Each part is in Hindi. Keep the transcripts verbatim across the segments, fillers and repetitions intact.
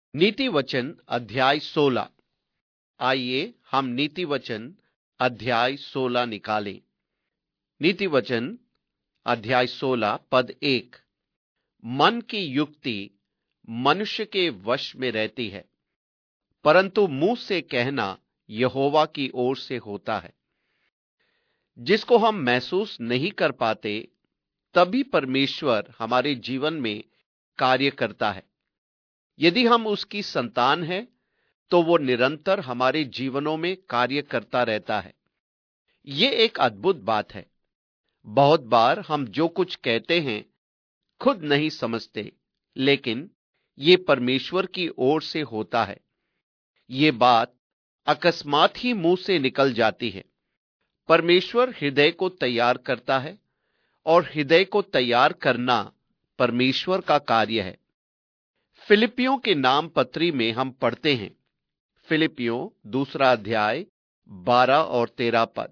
नीति वचन अध्याय सोलह। आइए हम नीति वचन अध्याय सोलह निकालें। नीति वचन अध्याय सोलह पद एक। मन की युक्ति मनुष्य के वश में रहती है, परंतु मुंह से कहना यहोवा की ओर से होता है। जिसको हम महसूस नहीं कर पाते, तभी परमेश्वर हमारे जीवन में कार्य करता है। यदि हम उसकी संतान हैं, तो वो निरंतर हमारे जीवनों में कार्य करता रहता है। ये एक अद्भुत बात है। बहुत बार हम जो कुछ कहते हैं खुद नहीं समझते, लेकिन ये परमेश्वर की ओर से होता है। ये बात अकस्मात ही मुंह से निकल जाती है। परमेश्वर हृदय को तैयार करता है, और हृदय को तैयार करना परमेश्वर का कार्य है। फिलिपियों के नाम पत्री में हम पढ़ते हैं, फिलिपियों दूसरा अध्याय बारह और तेरह पद।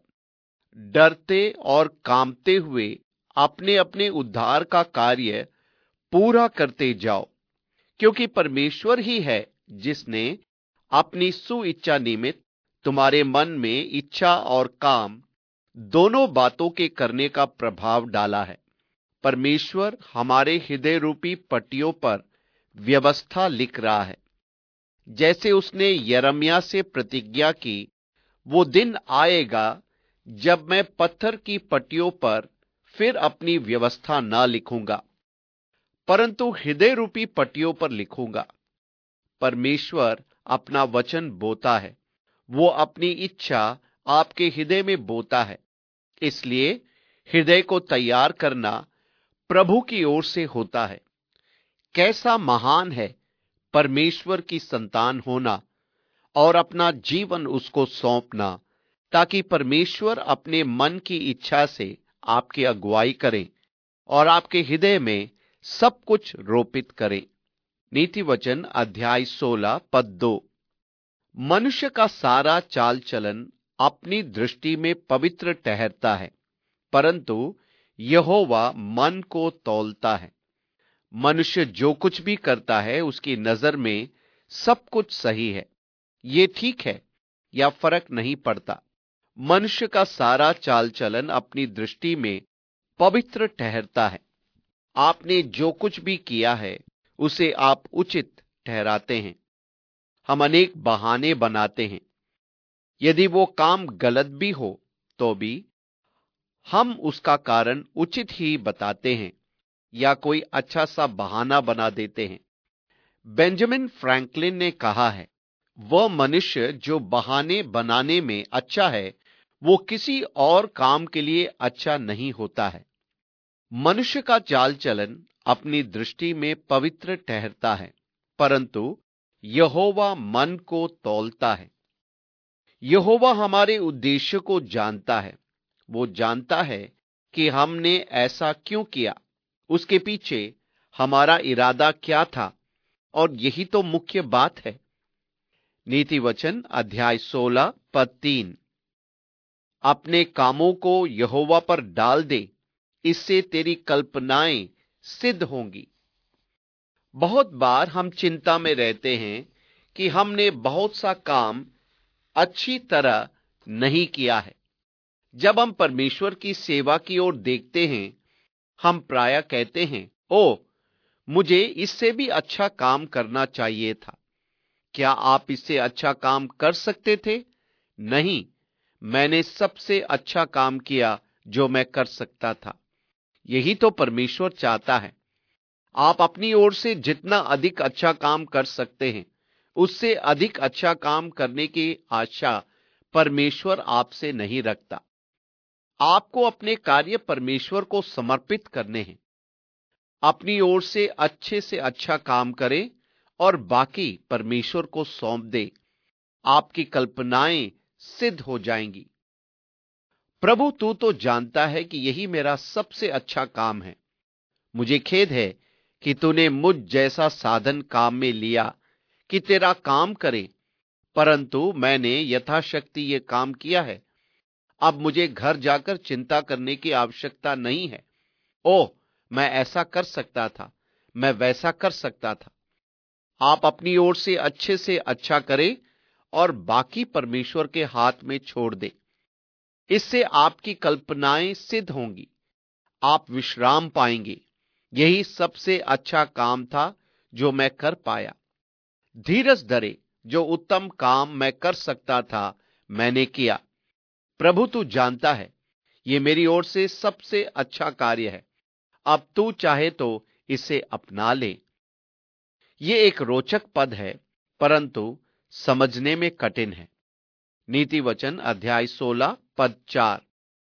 डरते और कांपते हुए अपने अपने उद्धार का कार्य पूरा करते जाओ, क्योंकि परमेश्वर ही है जिसने अपनी सुइच्छा निमित्त तुम्हारे मन में इच्छा और काम दोनों बातों के करने का प्रभाव डाला है। परमेश्वर हमारे हृदय रूपी पट्टियों पर व्यवस्था लिख रहा है। जैसे उसने यिर्मयाह से प्रतिज्ञा की, वो दिन आएगा जब मैं पत्थर की पट्टियों पर फिर अपनी व्यवस्था ना लिखूंगा, परंतु हृदय रूपी पट्टियों पर लिखूंगा। परमेश्वर अपना वचन बोता है, वो अपनी इच्छा आपके हृदय में बोता है। इसलिए हृदय को तैयार करना प्रभु की ओर से होता है। कैसा महान है परमेश्वर की संतान होना और अपना जीवन उसको सौंपना, ताकि परमेश्वर अपने मन की इच्छा से आपकी अगुवाई करें और आपके हृदय में सब कुछ रोपित करें। नीति वचन अध्याय सोलह पद दो। मनुष्य का सारा चाल चलन अपनी दृष्टि में पवित्र ठहरता है, परंतु यहोवा मन को तौलता है। मनुष्य जो कुछ भी करता है उसकी नजर में सब कुछ सही है। ये ठीक है या फर्क नहीं पड़ता। मनुष्य का सारा चाल चलन अपनी दृष्टि में पवित्र ठहरता है। आपने जो कुछ भी किया है उसे आप उचित ठहराते हैं। हम अनेक बहाने बनाते हैं। यदि वो काम गलत भी हो तो भी हम उसका कारण उचित ही बताते हैं या कोई अच्छा सा बहाना बना देते हैं। बेंजामिन फ्रैंकलिन ने कहा है, वह मनुष्य जो बहाने बनाने में अच्छा है, वो किसी और काम के लिए अच्छा नहीं होता है। मनुष्य का चाल चलन अपनी दृष्टि में पवित्र ठहरता है, परंतु यहोवा मन को तौलता है। यहोवा हमारे उद्देश्य को जानता है। वो जानता है कि हमने ऐसा क्यों किया, उसके पीछे हमारा इरादा क्या था, और यही तो मुख्य बात है। नीति वचन अध्याय सोलह पद तीन। अपने कामों को यहोवा पर डाल दे, इससे तेरी कल्पनाएं सिद्ध होंगी। बहुत बार हम चिंता में रहते हैं कि हमने बहुत सा काम अच्छी तरह नहीं किया है। जब हम परमेश्वर की सेवा की ओर देखते हैं, हम प्रायः कहते हैं, ओ, मुझे इससे भी अच्छा काम करना चाहिए था। क्या आप इससे अच्छा काम कर सकते थे? नहीं, मैंने सबसे अच्छा काम किया जो मैं कर सकता था। यही तो परमेश्वर चाहता है। आप अपनी ओर से जितना अधिक अच्छा काम कर सकते हैं, उससे अधिक अच्छा काम करने की आशा परमेश्वर आपसे नहीं रखता। आपको अपने कार्य परमेश्वर को समर्पित करने हैं। अपनी ओर से अच्छे से अच्छा काम करें और बाकी परमेश्वर को सौंप दें। आपकी कल्पनाएं सिद्ध हो जाएंगी। प्रभु, तू तो जानता है कि यही मेरा सबसे अच्छा काम है। मुझे खेद है कि तूने मुझ जैसा साधन काम में लिया कि तेरा काम करे, परंतु मैंने यथाशक्ति ये काम किया है। अब मुझे घर जाकर चिंता करने की आवश्यकता नहीं है। ओह, मैं ऐसा कर सकता था, मैं वैसा कर सकता था। आप अपनी ओर से अच्छे से अच्छा करें और बाकी परमेश्वर के हाथ में छोड़ दें। इससे आपकी कल्पनाएं सिद्ध होंगी, आप विश्राम पाएंगे। यही सबसे अच्छा काम था जो मैं कर पाया। धीरज धरे, जो उत्तम काम मैं कर सकता था मैंने किया। प्रभु तू जानता है, ये मेरी ओर से सबसे अच्छा कार्य है। अब तू चाहे तो इसे अपना ले। ये एक रोचक पद है, परंतु समझने में कठिन है। नीति वचन अध्याय सोलह पद चार।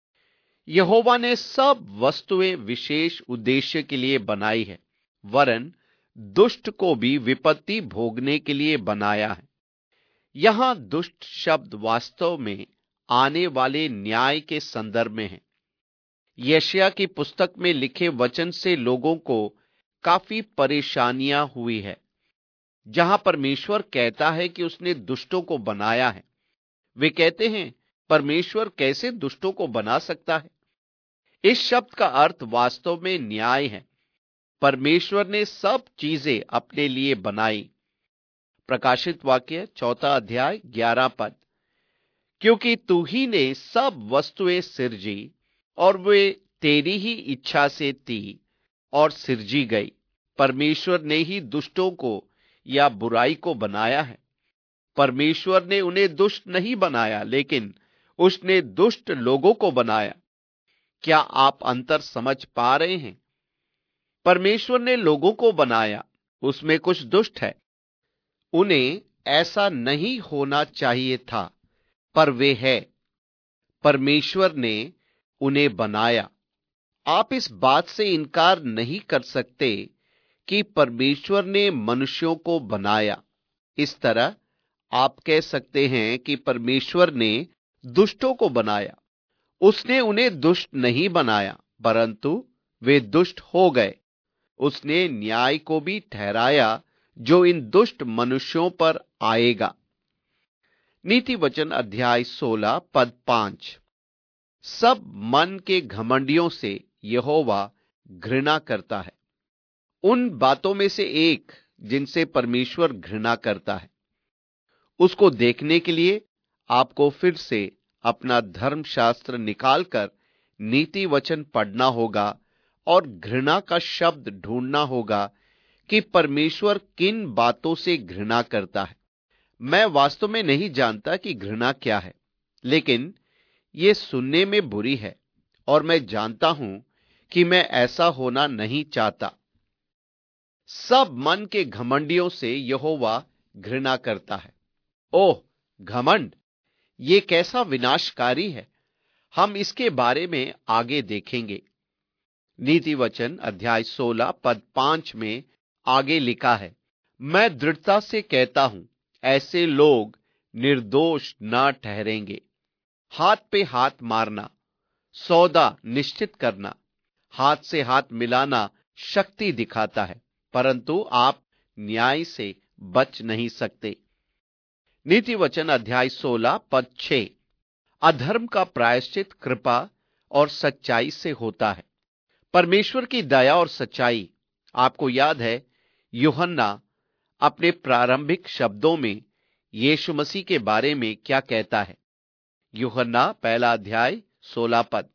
यहोवा ने सब वस्तुएं विशेष उद्देश्य के लिए बनाई है, वरन दुष्ट को भी विपत्ति भोगने के लिए बनाया है। यहां दुष्ट शब्द वास्तव में आने वाले न्याय के संदर्भ में है। यशायाह की पुस्तक में लिखे वचन से लोगों को काफी परेशानियां हुई है। जहां परमेश्वर कहता है कि उसने दुष्टों को बनाया है, वे कहते हैं परमेश्वर कैसे दुष्टों को बना सकता है। इस शब्द का अर्थ वास्तव में न्याय है। परमेश्वर ने सब चीजें अपने लिए बनाई। प्रकाशित वाक्य चौथा अध्याय ग्यारह पद। क्योंकि तू ही ने सब वस्तुएं सिरजी और वे तेरी ही इच्छा से थी और सिरजी गई। परमेश्वर ने ही दुष्टों को या बुराई को बनाया है। परमेश्वर ने उन्हें दुष्ट नहीं बनाया, लेकिन उसने दुष्ट लोगों को बनाया। क्या आप अंतर समझ पा रहे हैं? परमेश्वर ने लोगों को बनाया, उसमें कुछ दुष्ट है। उन्हें ऐसा नहीं होना चाहिए था, पर वे है। परमेश्वर ने उन्हें बनाया। आप इस बात से इनकार नहीं कर सकते कि परमेश्वर ने मनुष्यों को बनाया। इस तरह आप कह सकते हैं कि परमेश्वर ने दुष्टों को बनाया। उसने उन्हें दुष्ट नहीं बनाया, परंतु वे दुष्ट हो गए। उसने न्याय को भी ठहराया जो इन दुष्ट मनुष्यों पर आएगा। नीति वचन अध्याय सोलह पद पांच। सब मन के घमंडियों से यहोवा घृणा करता है। उन बातों में से एक जिनसे परमेश्वर घृणा करता है, उसको देखने के लिए आपको फिर से अपना धर्मशास्त्र निकालकर नीति वचन पढ़ना होगा और घृणा का शब्द ढूंढना होगा कि परमेश्वर किन बातों से घृणा करता है। मैं वास्तव में नहीं जानता कि घृणा क्या है, लेकिन यह सुनने में बुरी है और मैं जानता हूं कि मैं ऐसा होना नहीं चाहता। सब मन के घमंडियों से यहोवा घृणा करता है। ओह घमंड, ये कैसा विनाशकारी है। हम इसके बारे में आगे देखेंगे। नीति वचन अध्याय सोलह पद पांच में आगे लिखा है, मैं दृढ़ता से कहता हूं, ऐसे लोग निर्दोष न ठहरेंगे। हाथ पे हाथ मारना, सौदा निश्चित करना, हाथ से हाथ मिलाना शक्ति दिखाता है, परंतु आप न्याय से बच नहीं सकते। नीति वचन अध्याय सोलह पद छह। अधर्म का प्रायश्चित कृपा और सच्चाई से होता है। परमेश्वर की दया और सच्चाई। आपको याद है यूहन्ना अपने प्रारंभिक शब्दों में यीशु मसीह के बारे में क्या कहता है। यूहन्ना पहला अध्याय सोलह पद।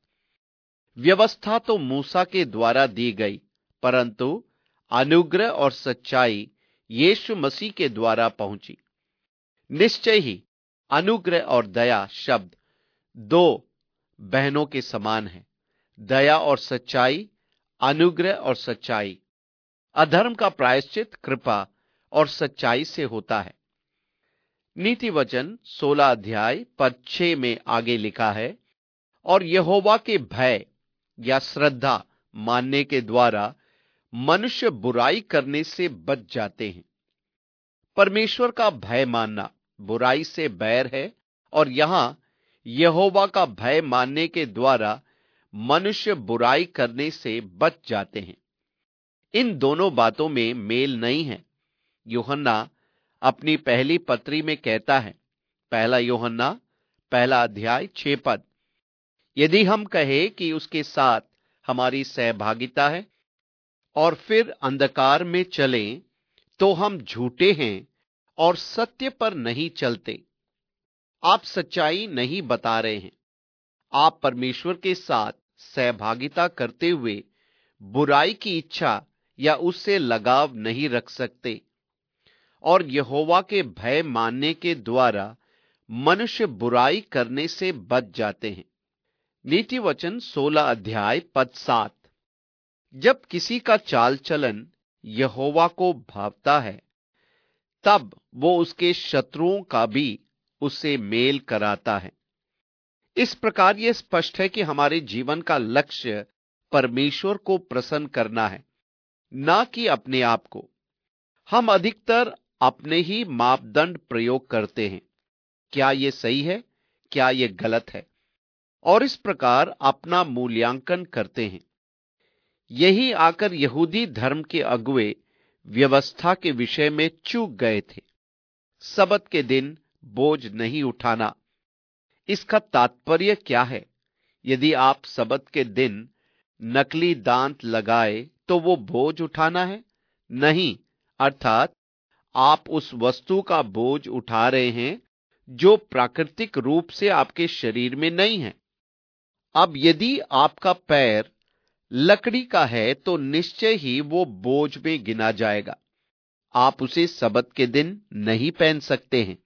व्यवस्था तो मूसा के द्वारा दी गई, परंतु अनुग्रह और सच्चाई यीशु मसीह के द्वारा पहुंची। निश्चय ही अनुग्रह और दया शब्द दो बहनों के समान है। दया और सच्चाई, अनुग्रह और सच्चाई। अधर्म का प्रायश्चित कृपा और सच्चाई से होता है। नीति वचन सोलह अध्याय पद छह में आगे लिखा है, और यहोवा के भय या श्रद्धा मानने के द्वारा मनुष्य बुराई करने से बच जाते हैं। परमेश्वर का भय मानना बुराई से बैर है, और यहां यहोवा का भय मानने के द्वारा मनुष्य बुराई करने से बच जाते हैं। इन दोनों बातों में मेल नहीं है। यूहन्ना अपनी पहली पत्री में कहता है, पहला यूहन्ना पहला अध्याय छह पद, यदि हम कहें कि उसके साथ हमारी सहभागिता है और फिर अंधकार में चलें तो हम झूठे हैं और सत्य पर नहीं चलते। आप सच्चाई नहीं बता रहे हैं। आप परमेश्वर के साथ सहभागिता करते हुए बुराई की इच्छा या उससे लगाव नहीं रख सकते, और यहोवा के भय मानने के द्वारा मनुष्य बुराई करने से बच जाते हैं। नीति वचन सोलह अध्याय पद सात। जब किसी का चाल चलन यहोवा को भावता है, तब वो उसके शत्रुओं का भी उससे मेल कराता है। इस प्रकार यह स्पष्ट है कि हमारे जीवन का लक्ष्य परमेश्वर को प्रसन्न करना है, ना कि अपने आप को। हम अधिकतर अपने ही मापदंड प्रयोग करते हैं। क्या यह सही है, क्या यह गलत है, और इस प्रकार अपना मूल्यांकन करते हैं। यही आकर यहूदी धर्म के अगुवे व्यवस्था के विषय में चूक गए थे। सबत के दिन बोझ नहीं उठाना। इसका तात्पर्य क्या है? यदि आप सबत के दिन नकली दांत लगाए तो वो बोझ उठाना है? नहीं, अर्थात आप उस वस्तु का बोझ उठा रहे हैं जो प्राकृतिक रूप से आपके शरीर में नहीं है। अब यदि आपका पैर लकड़ी का है तो निश्चय ही वो बोझ में गिना जाएगा। आप उसे सबत के दिन नहीं पहन सकते हैं।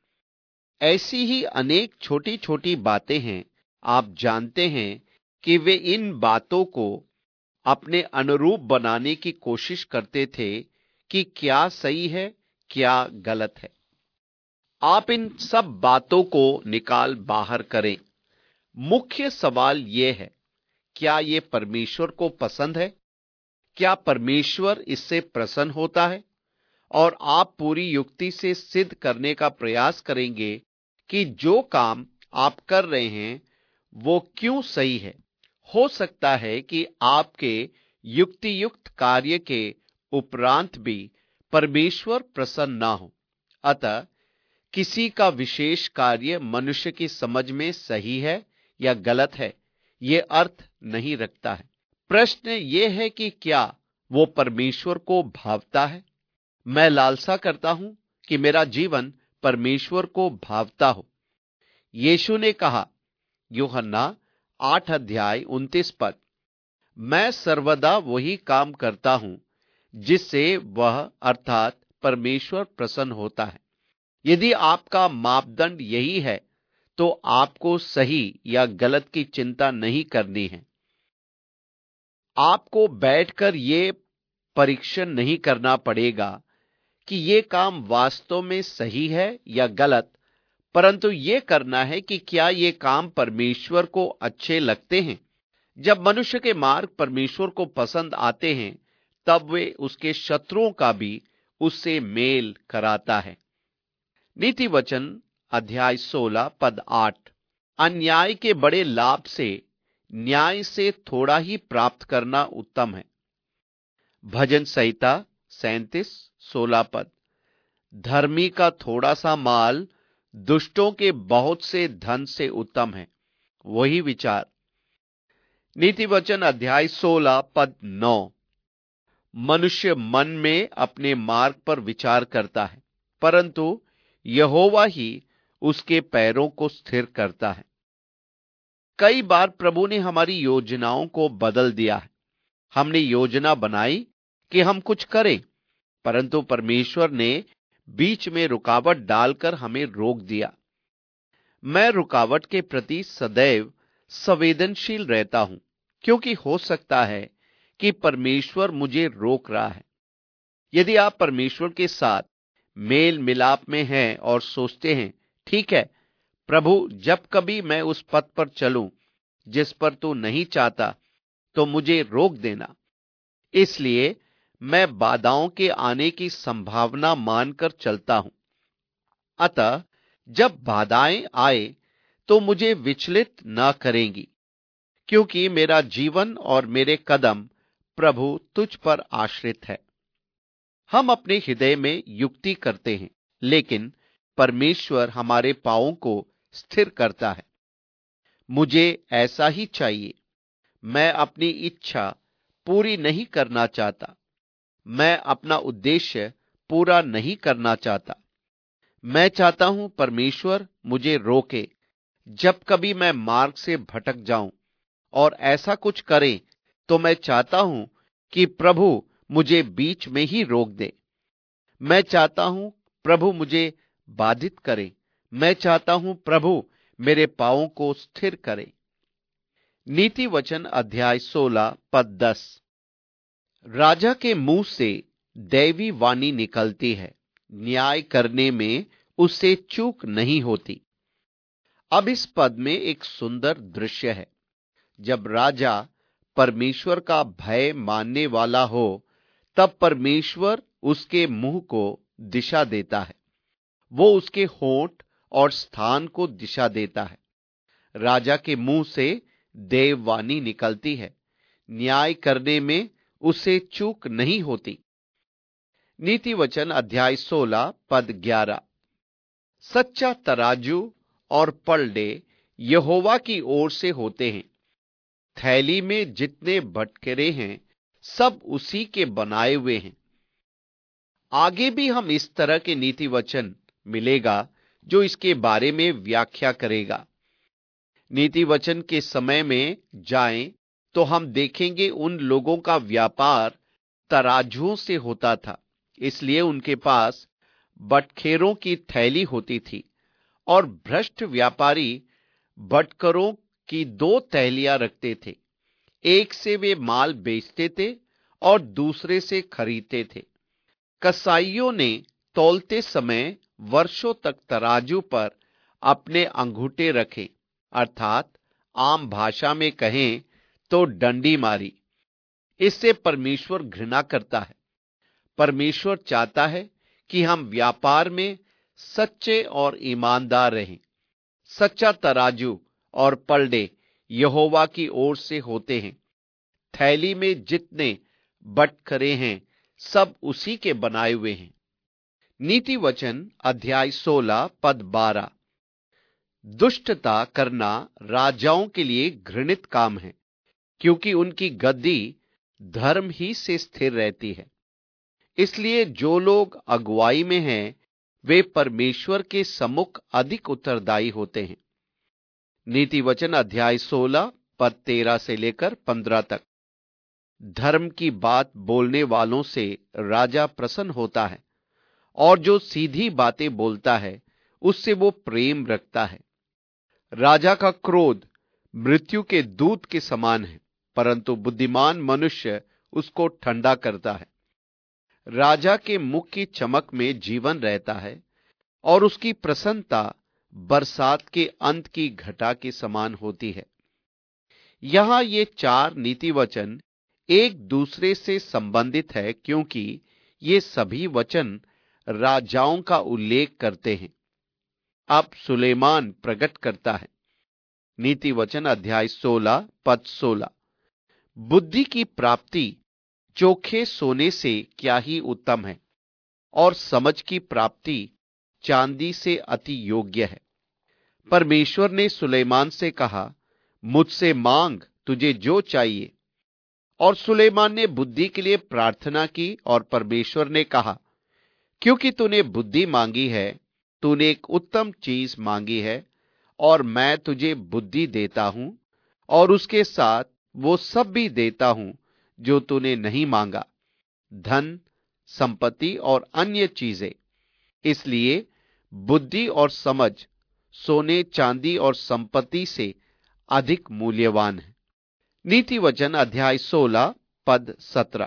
ऐसी ही अनेक छोटी छोटी बातें हैं। आप जानते हैं कि वे इन बातों को अपने अनुरूप बनाने की कोशिश करते थे कि क्या सही है, क्या गलत है। आप इन सब बातों को निकाल बाहर करें। मुख्य सवाल यह है, क्या यह परमेश्वर को पसंद है? क्या परमेश्वर इससे प्रसन्न होता है? और आप पूरी युक्ति से सिद्ध करने का प्रयास करेंगे कि जो काम आप कर रहे हैं वो क्यों सही है। हो सकता है कि आपके युक्ति युक्त कार्य के उपरांत भी परमेश्वर प्रसन्न ना हो। अतः किसी का विशेष कार्य मनुष्य की समझ में सही है या गलत है, यह अर्थ नहीं रखता है। प्रश्न यह है कि क्या वो परमेश्वर को भावता है? मैं लालसा करता हूं कि मेरा जीवन परमेश्वर को भावता हो। यीशु ने कहा, यूहन्ना आठ अध्याय उनतीस पद, मैं सर्वदा वही काम करता हूं जिससे वह अर्थात परमेश्वर प्रसन्न होता है। यदि आपका मापदंड यही है तो आपको सही या गलत की चिंता नहीं करनी है। आपको बैठकर यह परीक्षण नहीं करना पड़ेगा कि यह काम वास्तव में सही है या गलत, परंतु यह करना है कि क्या यह काम परमेश्वर को अच्छे लगते हैं। जब मनुष्य के मार्ग परमेश्वर को पसंद आते हैं, तब वे उसके शत्रुओं का भी उससे मेल कराता है। नीति वचन अध्याय सोलह पद आठ। अन्याय के बड़े लाभ से न्याय से थोड़ा ही प्राप्त करना उत्तम है। भजन संहिता सैंतीस सोलह पद। धर्मी का थोड़ा सा माल दुष्टों के बहुत से धन से उत्तम है। वही विचार। नीति वचन अध्याय सोलह पद नौ। मनुष्य मन में अपने मार्ग पर विचार करता है, परंतु यहोवा ही उसके पैरों को स्थिर करता है। कई बार प्रभु ने हमारी योजनाओं को बदल दिया है। हमने योजना बनाई कि हम कुछ करें, परंतु परमेश्वर ने बीच में रुकावट डालकर हमें रोक दिया। मैं रुकावट के प्रति सदैव संवेदनशील रहता हूं, क्योंकि हो सकता है कि परमेश्वर मुझे रोक रहा है। यदि आप परमेश्वर के साथ मेल मिलाप में हैं और सोचते हैं, ठीक है प्रभु, जब कभी मैं उस पथ पर चलूं जिस पर तू नहीं चाहता तो मुझे रोक देना। इसलिए मैं बाधाओं के आने की संभावना मानकर चलता हूं। अतः जब बाधाएं आए तो मुझे विचलित न करेंगी, क्योंकि मेरा जीवन और मेरे कदम प्रभु तुझ पर आश्रित है। हम अपने हृदय में युक्ति करते हैं, लेकिन परमेश्वर हमारे पांवों को स्थिर करता है। मुझे ऐसा ही चाहिए। मैं अपनी इच्छा पूरी नहीं करना चाहता। मैं अपना उद्देश्य पूरा नहीं करना चाहता। मैं चाहता हूं परमेश्वर मुझे रोके जब कभी मैं मार्ग से भटक जाऊं, और ऐसा कुछ करे तो मैं चाहता हूं कि प्रभु मुझे बीच में ही रोक दे। मैं चाहता हूं प्रभु मुझे बाधित करे। मैं चाहता हूं प्रभु मेरे पांवों को स्थिर करे। नीति वचन अध्याय सोलह पद दस। राजा के मुंह से दैवी वाणी निकलती है, न्याय करने में उसे चूक नहीं होती। अब इस पद में एक सुंदर दृश्य है। जब राजा परमेश्वर का भय मानने वाला हो, तब परमेश्वर उसके मुंह को दिशा देता है। वो उसके होंठ और स्थान को दिशा देता है। राजा के मुंह से देववाणी निकलती है, न्याय करने में उसे चूक नहीं होती। नीति वचन अध्याय सोलह पद ग्यारह। सच्चा तराजू और पलड़े यहोवा की ओर से होते हैं, थैली में जितने बटखरे हैं सब उसी के बनाए हुए हैं। आगे भी हम इस तरह के नीति वचन मिलेगा जो इसके बारे में व्याख्या करेगा। नीति वचन के समय में जाएं तो हम देखेंगे उन लोगों का व्यापार तराजुओं से होता था, इसलिए उनके पास बटखेरों की थैली होती थी, और भ्रष्ट व्यापारी बटखरों की दो थैलियां रखते थे। एक से वे माल बेचते थे और दूसरे से खरीदते थे। कसाईयों ने तौलते समय वर्षों तक तराजू पर अपने अंगूठे रखे, अर्थात आम भाषा में कहें तो डंडी मारी। इससे परमेश्वर घृणा करता है। परमेश्वर चाहता है कि हम व्यापार में सच्चे और ईमानदार रहें। सच्चा तराजू और पलड़े यहोवा की ओर से होते हैं। थैली में जितने बटखरे हैं सब उसी के बनाए हुए हैं। नीति वचन अध्याय सोलह पद बारह। दुष्टता करना राजाओं के लिए घृणित काम है, क्योंकि उनकी गद्दी धर्म ही से स्थिर रहती है। इसलिए जो लोग अगुवाई में हैं वे परमेश्वर के सम्मुख अधिक उत्तरदायी होते हैं। नीति वचन अध्याय सोलह पद तेरह से लेकर पंद्रह तक। धर्म की बात बोलने वालों से राजा प्रसन्न होता है, और जो सीधी बातें बोलता है उससे वो प्रेम रखता है। राजा का क्रोध मृत्यु के दूत के समान है, परंतु बुद्धिमान मनुष्य उसको ठंडा करता है। राजा के मुख की चमक में जीवन रहता है, और उसकी प्रसन्नता बरसात के अंत की घटा के समान होती है। यहां ये चार नीति वचन एक दूसरे से संबंधित है, क्योंकि ये सभी वचन राजाओं का उल्लेख करते हैं। अब सुलेमान प्रकट करता है। नीति वचन अध्याय सोलह पद सोलह। बुद्धि की प्राप्ति चोखे सोने से क्या ही उत्तम है, और समझ की प्राप्ति चांदी से अति योग्य है। परमेश्वर ने सुलेमान से कहा, मुझसे मांग तुझे जो चाहिए। और सुलेमान ने बुद्धि के लिए प्रार्थना की, और परमेश्वर ने कहा, क्योंकि तूने बुद्धि मांगी है, तूने एक उत्तम चीज मांगी है, और मैं तुझे बुद्धि देता हूं, और उसके साथ वो सब भी देता हूं जो तूने नहीं मांगा, धन, संपत्ति और अन्य चीजें। इसलिए बुद्धि और समझ सोने, चांदी और संपत्ति से अधिक मूल्यवान है। नीति वचन अध्याय सोलह पद सत्रह।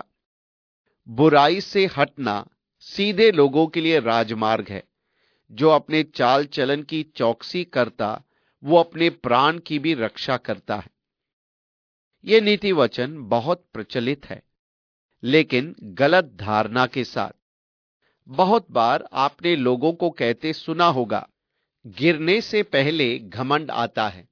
बुराई से हटना सीधे लोगों के लिए राजमार्ग है। जो अपने चाल चलन की चौकसी करता वो अपने प्राण की भी रक्षा करता है। यह नीति वचन बहुत प्रचलित है, लेकिन गलत धारणा के साथ। बहुत बार आपने लोगों को कहते सुना होगा, गिरने से पहले घमंड आता है।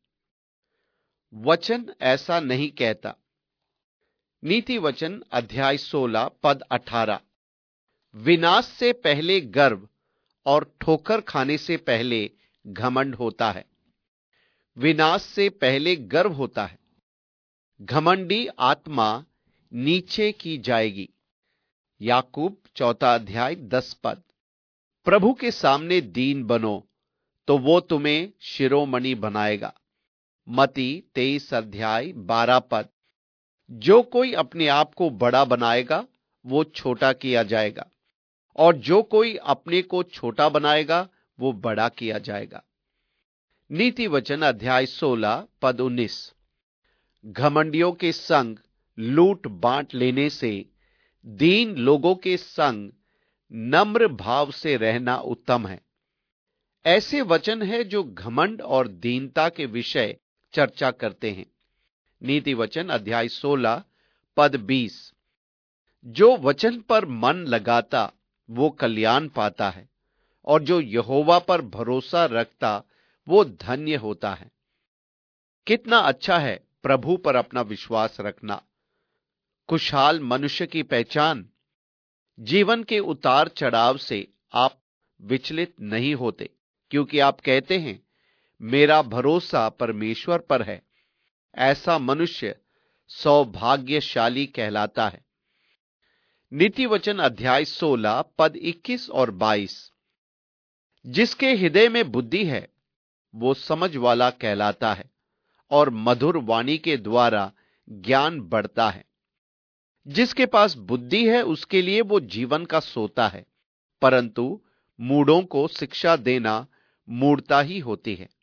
वचन ऐसा नहीं कहता। नीति वचन अध्याय सोलह पद अठारह। विनाश से पहले गर्व और ठोकर खाने से पहले घमंड होता है। विनाश से पहले गर्व होता है। घमंडी आत्मा नीचे की जाएगी। याकूब चौथा अध्याय दस पद। प्रभु के सामने दीन बनो तो वो तुम्हें शिरोमणि बनाएगा। मती तेईस अध्याय बारह पद। जो कोई अपने आप को बड़ा बनाएगा वो छोटा किया जाएगा, और जो कोई अपने को छोटा बनाएगा वो बड़ा किया जाएगा। नीति वचन अध्याय सोलह पद उन्नीस। घमंडियों के संग लूट बांट लेने से दीन लोगों के संग नम्र भाव से रहना उत्तम है। ऐसे वचन है जो घमंड और दीनता के विषय चर्चा करते हैं। नीति वचन अध्याय सोलह पद बीस। जो वचन पर मन लगाता वो कल्याण पाता है, और जो यहोवा पर भरोसा रखता वो धन्य होता है। कितना अच्छा है प्रभु पर अपना विश्वास रखना। खुशहाल मनुष्य की पहचान। जीवन के उतार चढ़ाव से आप विचलित नहीं होते, क्योंकि आप कहते हैं मेरा भरोसा परमेश्वर पर है। ऐसा मनुष्य सौभाग्यशाली कहलाता है। नीति वचन अध्याय सोलह पद इक्कीस और बाईस। जिसके हृदय में बुद्धि है वो समझ वाला कहलाता है, और मधुर वाणी के द्वारा ज्ञान बढ़ता है। जिसके पास बुद्धि है उसके लिए वो जीवन का सोता है, परंतु मूढ़ों को शिक्षा देना मूढ़ता ही होती है।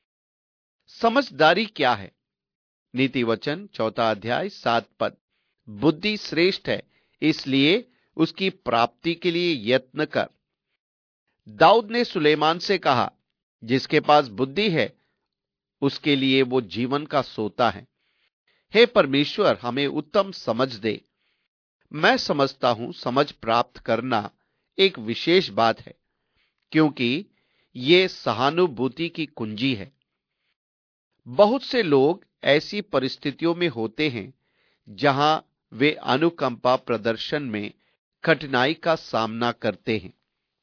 समझदारी क्या है? नीति वचन चौथा अध्याय सात पद। बुद्धि श्रेष्ठ है, इसलिए उसकी प्राप्ति के लिए यत्न कर। दाऊद ने सुलेमान से कहा, जिसके पास बुद्धि है उसके लिए वो जीवन का सोता है। हे परमेश्वर, हमें उत्तम समझ दे। मैं समझता हूं समझ प्राप्त करना एक विशेष बात है, क्योंकि ये सहानुभूति की कुंजी है। बहुत से लोग ऐसी परिस्थितियों में होते हैं जहां वे अनुकंपा प्रदर्शन में कठिनाई का सामना करते हैं।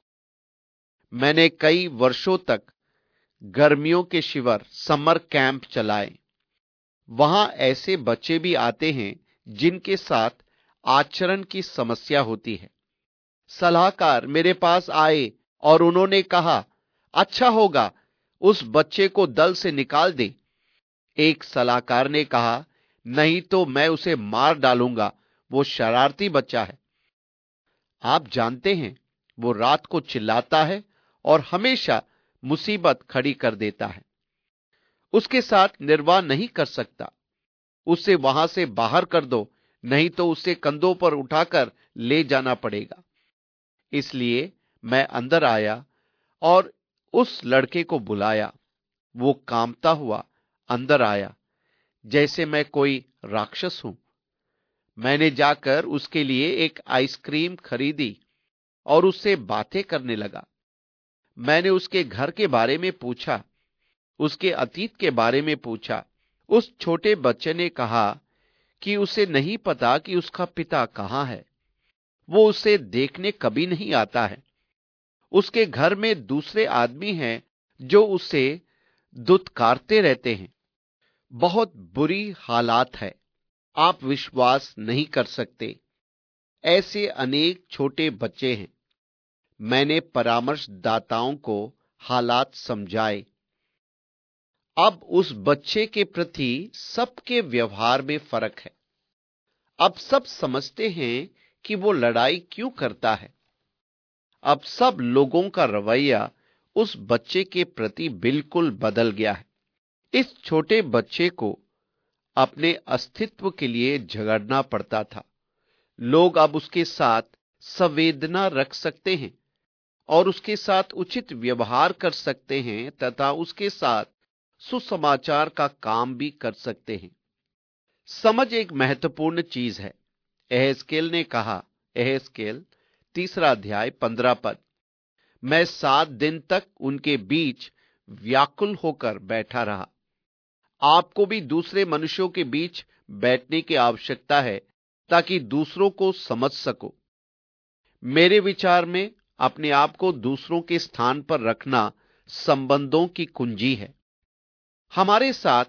मैंने कई वर्षों तक गर्मियों के शिविर समर कैंप चलाए। वहां ऐसे बच्चे भी आते हैं जिनके साथ आचरण की समस्या होती है। सलाहकार मेरे पास आए और उन्होंने कहा, अच्छा होगा उस बच्चे को दल से निकाल दे। एक सलाहकार ने कहा, नहीं तो मैं उसे मार डालूंगा, वो शरारती बच्चा है। आप जानते हैं वो रात को चिल्लाता है और हमेशा मुसीबत खड़ी कर देता है। उसके साथ निर्वाह नहीं कर सकता। उसे वहां से बाहर कर दो, नहीं तो उसे कंधों पर उठाकर ले जाना पड़ेगा। इसलिए मैं अंदर आया और उस लड़के को बुलाया। वो कांपता हुआ अंदर आया जैसे मैं कोई राक्षस हूं। मैंने जाकर उसके लिए एक आइसक्रीम खरीदी और उससे बातें करने लगा। मैंने उसके घर के बारे में पूछा, उसके अतीत के बारे में पूछा। उस छोटे बच्चे ने कहा कि उसे नहीं पता कि उसका पिता कहां है। वो उसे देखने कभी नहीं आता है। उसके घर में दूसरे आदमी हैं जो उसे दुत्कारते रहते हैं। बहुत बुरी हालात है, आप विश्वास नहीं कर सकते। ऐसे अनेक छोटे बच्चे हैं। मैंने परामर्शदाताओं को हालात समझाए। अब उस बच्चे के प्रति सबके व्यवहार में फर्क है। अब सब समझते हैं कि वो लड़ाई क्यों करता है। अब सब लोगों का रवैया उस बच्चे के प्रति बिल्कुल बदल गया है। इस छोटे बच्चे को अपने अस्तित्व के लिए झगड़ना पड़ता था। लोग अब उसके साथ संवेदना रख सकते हैं और उसके साथ उचित व्यवहार कर सकते हैं तथा उसके साथ सुसमाचार का काम भी कर सकते हैं। समझ एक महत्वपूर्ण चीज है। एहेजकेल ने कहा, एहेजकेल तीसरा अध्याय पंद्रह पद, मैं सात दिन तक उनके बीच व्याकुल होकर बैठा रहा। आपको भी दूसरे मनुष्यों के बीच बैठने की आवश्यकता है ताकि दूसरों को समझ सको। मेरे विचार में अपने आप को दूसरों के स्थान पर रखना संबंधों की कुंजी है। हमारे साथ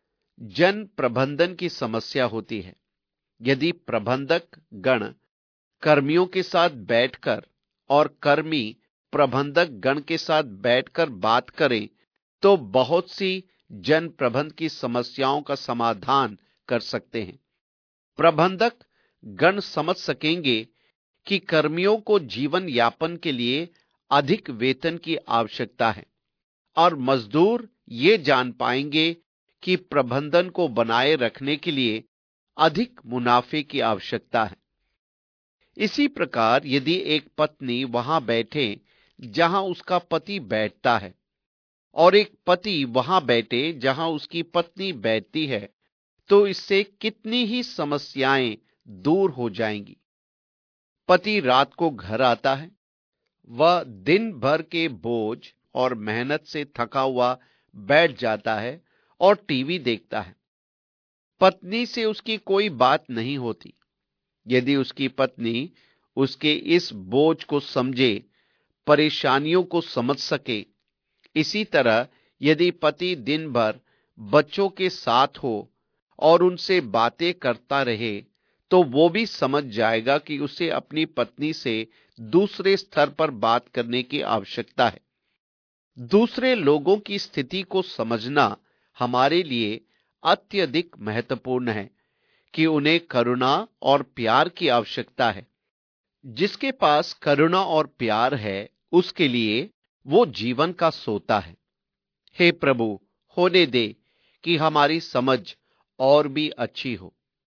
जन प्रबंधन की समस्या होती है। यदि प्रबंधक गण कर्मियों के साथ बैठकर और कर्मी प्रबंधक गण के साथ बैठकर बात करें तो बहुत सी जन प्रबंध की समस्याओं का समाधान कर सकते हैं। प्रबंधक गण समझ सकेंगे कि कर्मियों को जीवन यापन के लिए अधिक वेतन की आवश्यकता है और मजदूर ये जान पाएंगे कि प्रबंधन को बनाए रखने के लिए अधिक मुनाफे की आवश्यकता है। इसी प्रकार यदि एक पत्नी वहां बैठे जहां उसका पति बैठता है और एक पति वहां बैठे जहां उसकी पत्नी बैठती है, तो इससे कितनी ही समस्याएं दूर हो जाएंगी। पति रात को घर आता है, वह दिन भर के बोझ और मेहनत से थका हुआ बैठ जाता है और टीवी देखता है। पत्नी से उसकी कोई बात नहीं होती। यदि उसकी पत्नी उसके इस बोझ को समझे, परेशानियों को समझ सके, इसी तरह यदि पति दिन भर बच्चों के साथ हो और उनसे बातें करता रहे, तो वो भी समझ जाएगा कि उसे अपनी पत्नी से दूसरे स्तर पर बात करने की आवश्यकता है। दूसरे लोगों की स्थिति को समझना हमारे लिए अत्यधिक महत्वपूर्ण है कि उन्हें करुणा और प्यार की आवश्यकता है। जिसके पास करुणा और प्यार है, उसके लिए वो जीवन का सोता है। हे प्रभु, होने दे कि हमारी समझ और भी अच्छी हो।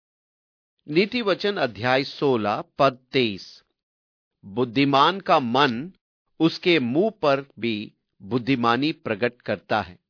नीति वचन अध्याय सोलह पद तेईस। बुद्धिमान का मन उसके मुंह पर भी बुद्धिमानी प्रकट करता है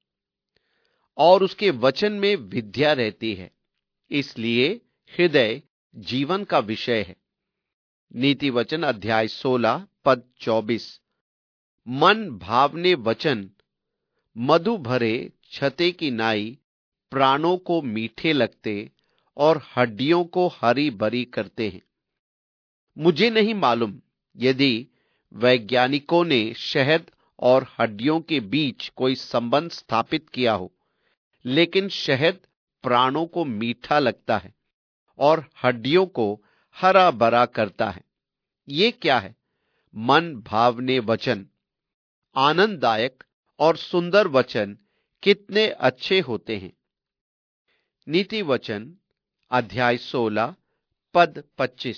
और उसके वचन में विद्या रहती है, इसलिए हृदय जीवन का विषय है। नीति वचन अध्याय सोलह पद चौबीस। मन भावने वचन मधु भरे छते की नाई प्राणों को मीठे लगते और हड्डियों को हरी भरी करते हैं। मुझे नहीं मालूम यदि वैज्ञानिकों ने शहद और हड्डियों के बीच कोई संबंध स्थापित किया हो, लेकिन शहद प्राणों को मीठा लगता है और हड्डियों को हरा भरा करता है। ये क्या है? मन भावने वचन। आनंददायक और सुंदर वचन कितने अच्छे होते हैं। नीति वचन अध्याय सोलह पद पच्चीस।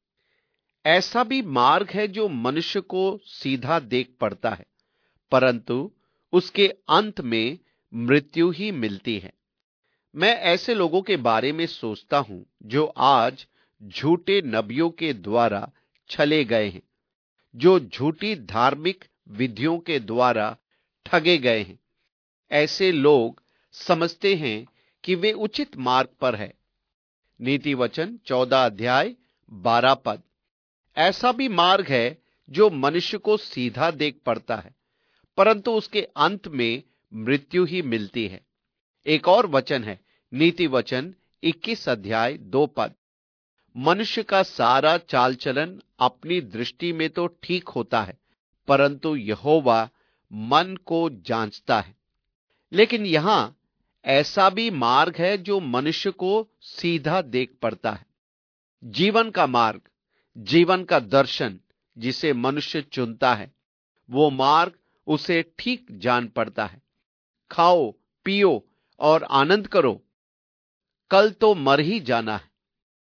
ऐसा भी मार्ग है जो मनुष्य को सीधा देख पड़ता है, परंतु उसके अंत में मृत्यु ही मिलती है। मैं ऐसे लोगों के बारे में सोचता हूं जो आज झूठे नबियों के द्वारा छले गए हैं, जो झूठी धार्मिक विधियों के द्वारा ठगे गए हैं। ऐसे लोग समझते हैं कि वे उचित मार्ग पर है। नीति वचन चौदह अध्याय बारह पद। ऐसा भी मार्ग है जो मनुष्य को सीधा देख पड़ता है, परंतु उसके अंत में मृत्यु ही मिलती है। एक और वचन है, नीति वचन इक्कीस अध्याय दो पद। मनुष्य का सारा चाल चलन अपनी दृष्टि में तो ठीक होता है, परंतु यहोवा मन को जांचता है। लेकिन यहां ऐसा भी मार्ग है जो मनुष्य को सीधा देख पड़ता है। जीवन का मार्ग, जीवन का दर्शन जिसे मनुष्य चुनता है, वो मार्ग उसे ठीक जान पड़ता है। खाओ, पियो और आनंद करो, कल तो मर ही जाना है।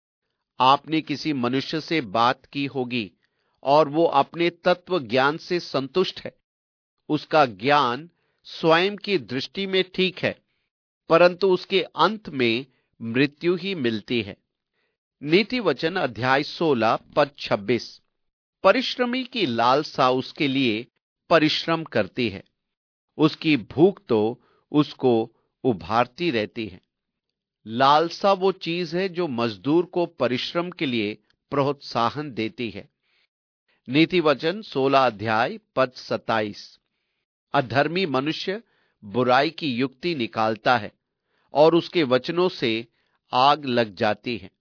आपने किसी मनुष्य से बात की होगी और वो अपने तत्व ज्ञान से संतुष्ट है। उसका ज्ञान स्वयं की दृष्टि में ठीक है, परंतु उसके अंत में मृत्यु ही मिलती है। नीति वचन अध्याय सोलह पद छब्बीस। परिश्रमी की लालसा उसके लिए परिश्रम करती है, उसकी भूख तो उसको उभारती रहती है। लालसा वो चीज है जो मजदूर को परिश्रम के लिए प्रोत्साहन देती है। नीति वचन सोलह अध्याय पद सत्ताईस। अधर्मी मनुष्य बुराई की युक्ति निकालता है और उसके वचनों से आग लग जाती है।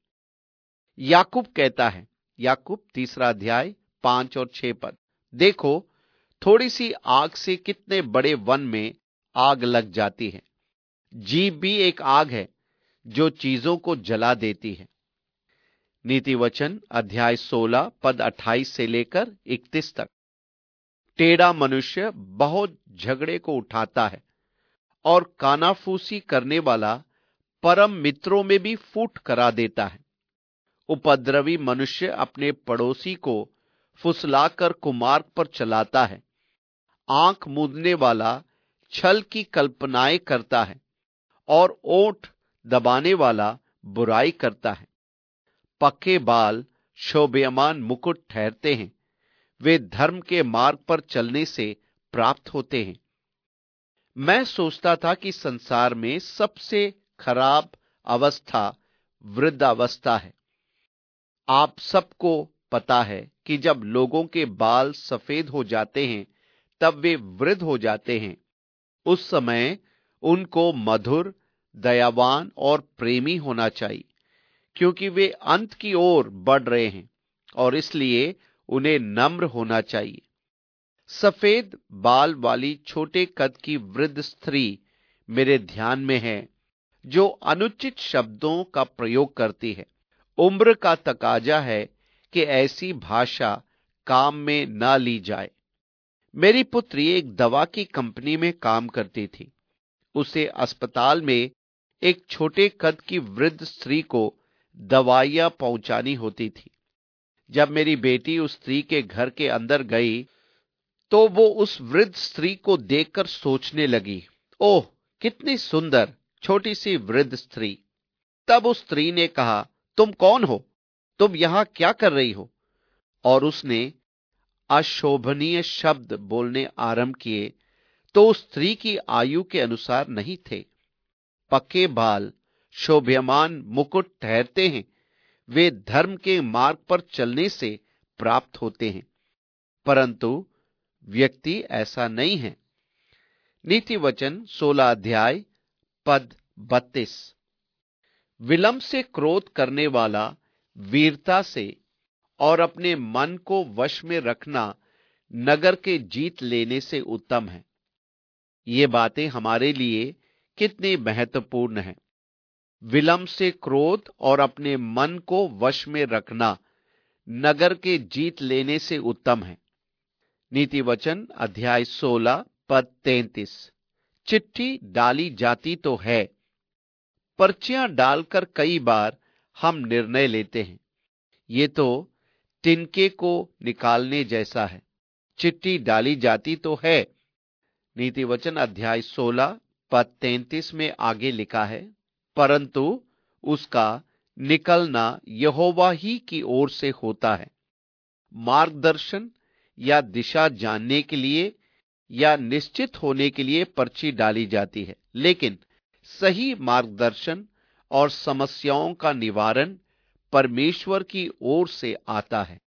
याकूब कहता है, याकूब तीसरा अध्याय पांच और छह पद। देखो, थोड़ी सी आग से कितने बड़े वन में आग लग जाती है। जीभ भी एक आग है जो चीजों को जला देती है। नीति वचन अध्याय सोलह पद अट्ठाईस से लेकर इकतीस तक। टेढ़ा मनुष्य बहुत झगड़े को उठाता है और कानाफूसी करने वाला परम मित्रों में भी फूट करा देता है। उपद्रवी मनुष्य अपने पड़ोसी को फुसलाकर कुमार्ग पर चलाता है। आंख मूंदने वाला छल की कल्पनाएं करता है और ओंठ दबाने वाला बुराई करता है। पक्के बाल शोभायमान मुकुट ठहरते हैं, वे धर्म के मार्ग पर चलने से प्राप्त होते हैं। मैं सोचता था कि संसार में सबसे खराब अवस्था वृद्धावस्था है। आप सबको पता है कि जब लोगों के बाल सफेद हो जाते हैं तब वे वृद्ध हो जाते हैं। उस समय उनको मधुर, दयावान और प्रेमी होना चाहिए, क्योंकि वे अंत की ओर बढ़ रहे हैं और इसलिए उन्हें नम्र होना चाहिए। सफेद बाल वाली छोटे कद की वृद्ध स्त्री मेरे ध्यान में है, जो अनुचित शब्दों का प्रयोग करती है। उम्र का तकाजा है कि ऐसी भाषा काम में न ली जाए। मेरी पुत्री एक दवा की कंपनी में काम करती थी। उसे अस्पताल में एक छोटे कद की वृद्ध स्त्री को दवाइयां पहुंचानी होती थी। जब मेरी बेटी उस स्त्री के घर के अंदर गई तो वो उस वृद्ध स्त्री को देखकर सोचने लगी, ओह कितनी सुंदर छोटी सी वृद्ध स्त्री। तब उस स्त्री ने कहा, तुम कौन हो? तुम यहां क्या कर रही हो? और उसने अशोभनीय शब्द बोलने आरंभ किए तो उस स्त्री की आयु के अनुसार नहीं थे। पक्के बाल शोभायमान मुकुट ठहरते हैं, वे धर्म के मार्ग पर चलने से प्राप्त होते हैं, परंतु व्यक्ति ऐसा नहीं है। नीति वचन सोलह अध्याय पद बत्तीस। विलंब से क्रोध करने वाला वीरता से और अपने मन को वश में रखना नगर के जीत लेने से उत्तम है। ये बातें हमारे लिए कितनी महत्वपूर्ण हैं। विलंब से क्रोध और अपने मन को वश में रखना नगर के जीत लेने से उत्तम है। नीति वचन अध्याय सोलह पद तैंतीस। चिट्ठी डाली जाती तो है, पर्चियां डालकर कई बार हम निर्णय लेते हैं। ये तो तिनके को निकालने जैसा है। चिट्ठी डाली जाती तो है। नीति वचन अध्याय सोलह पद तैंतीस में आगे लिखा है, परंतु उसका निकलना यहोवा ही की ओर से होता है। मार्गदर्शन या दिशा जानने के लिए या निश्चित होने के लिए पर्ची डाली जाती है, लेकिन सही मार्गदर्शन और समस्याओं का निवारण परमेश्वर की ओर से आता है।